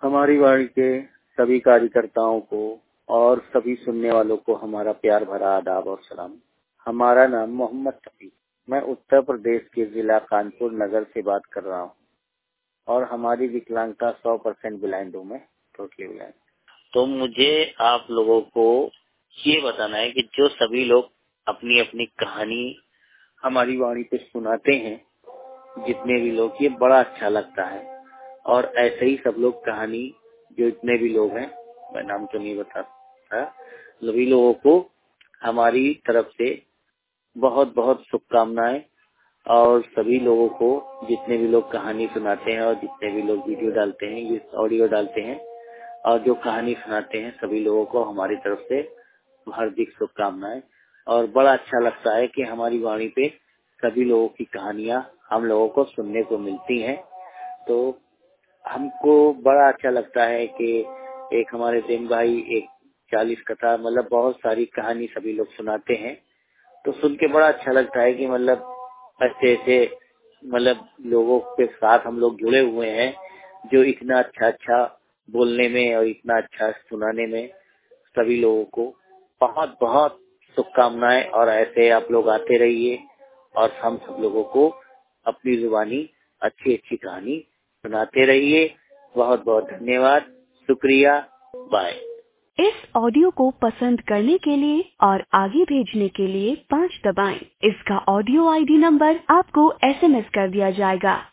हमारी वाणी के सभी कार्यकर्ताओं को और सभी सुनने वालों को हमारा प्यार भरा आदाब और सलाम। हमारा नाम मोहम्मद शफी, मैं उत्तर प्रदेश के जिला कानपुर नगर से बात कर रहा हूँ और हमारी विकलांगता 100% ब्लाइंड हूँ मैं, टोटली ब्लाइंड। तो मुझे आप लोगों को ये बताना है कि जो सभी लोग अपनी अपनी कहानी हमारी वाणी पे सुनाते हैं, जितने भी लोग, ये बड़ा अच्छा लगता है। और ऐसे ही सब लोग कहानी, जो इतने भी लोग हैं, मैं नाम तो नहीं बताता, सभी लोगों को हमारी तरफ से बहुत बहुत शुभकामनाएं। और सभी लोगों को, जितने भी लोग कहानी सुनाते हैं और जितने भी लोग वीडियो डालते हैं, ये ऑडियो डालते हैं और जो कहानी सुनाते हैं, सभी लोगों को हमारी तरफ से हार्दिक शुभकामनाएं। और बड़ा अच्छा लगता है कि हमारी वाणी पे सभी लोगों की कहानियां हम लोगों को सुनने को मिलती हैं। तो हमको बड़ा अच्छा लगता है कि एक हमारे दिन भाई एक 40 कथा, मतलब बहुत सारी कहानी सभी लोग सुनाते हैं। तो सुन के बड़ा अच्छा लगता है कि मतलब ऐसे ऐसे मतलब लोगों के साथ हम लोग जुड़े हुए हैं, जो इतना अच्छा अच्छा बोलने में और इतना अच्छा सुनाने में। सभी लोगों को बहुत बहुत शुभकामनाएं और ऐसे आप लोग आते रहिए और हम सब लोगों को अपनी जुबानी अच्छी अच्छी कहानी सुनाते रहिए। बहुत बहुत धन्यवाद, शुक्रिया, बाय। इस ऑडियो को पसंद करने के लिए और आगे भेजने के लिए 5 दबाएं। इसका ऑडियो आईडी नंबर आपको SMS कर दिया जाएगा।